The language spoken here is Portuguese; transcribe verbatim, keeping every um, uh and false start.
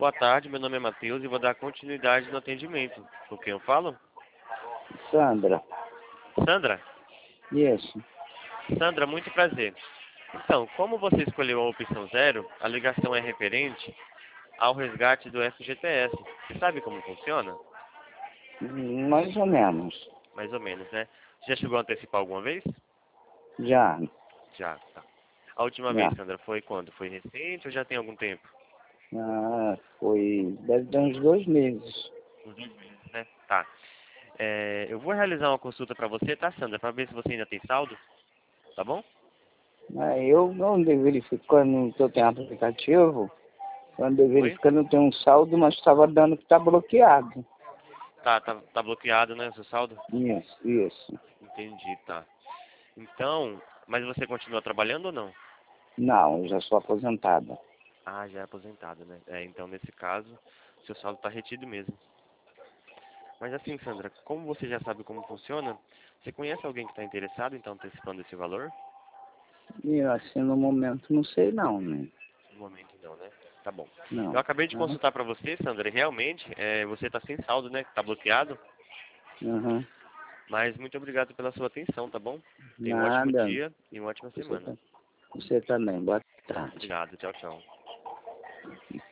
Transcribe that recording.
Boa tarde, meu nome é Matheus e vou dar continuidade no atendimento. Com quem eu falo? Sandra. Sandra? Isso. Sandra, muito prazer. Então, como você escolheu a opção zero, a ligação é referente ao resgate do F G T S. Você sabe como funciona? Mais ou menos. Mais ou menos, né? Você já chegou a antecipar alguma vez? Já. Já, tá. A última Já. vez, Sandra, foi quando? Foi recente ou já tem algum tempo? Ah, foi. Deve ter uns dois meses. Uns dois meses, né? Tá. É, eu vou realizar uma consulta pra você, tá, Sandra? Pra ver se você ainda tem saldo, tá bom? Ah, eu não andei verificando que eu tenho aplicativo. Eu andei Oi? verificando tem um saldo, mas estava dando que está bloqueado. Tá, tá, tá bloqueado, né, o seu saldo? Isso, isso. Entendi, tá. Então, mas você continua trabalhando ou não? Não, eu já sou aposentada. Ah, já é aposentado, né? É, então nesse caso, seu saldo está retido mesmo. Mas assim, Sandra, como você já sabe como funciona, você conhece alguém que está interessado em estar antecipando esse valor? E assim, no momento, não sei não, né? No momento não, né? Tá bom. Eu Não. acabei de Aham. consultar para você, Sandra, e realmente é, você está sem saldo, né? Está bloqueado. Aham. Mas muito obrigado pela sua atenção, tá bom? Tenha um ótimo Nada. dia e uma ótima Você, semana. tá- você também. Boa tarde. Obrigado, tchau, tchau.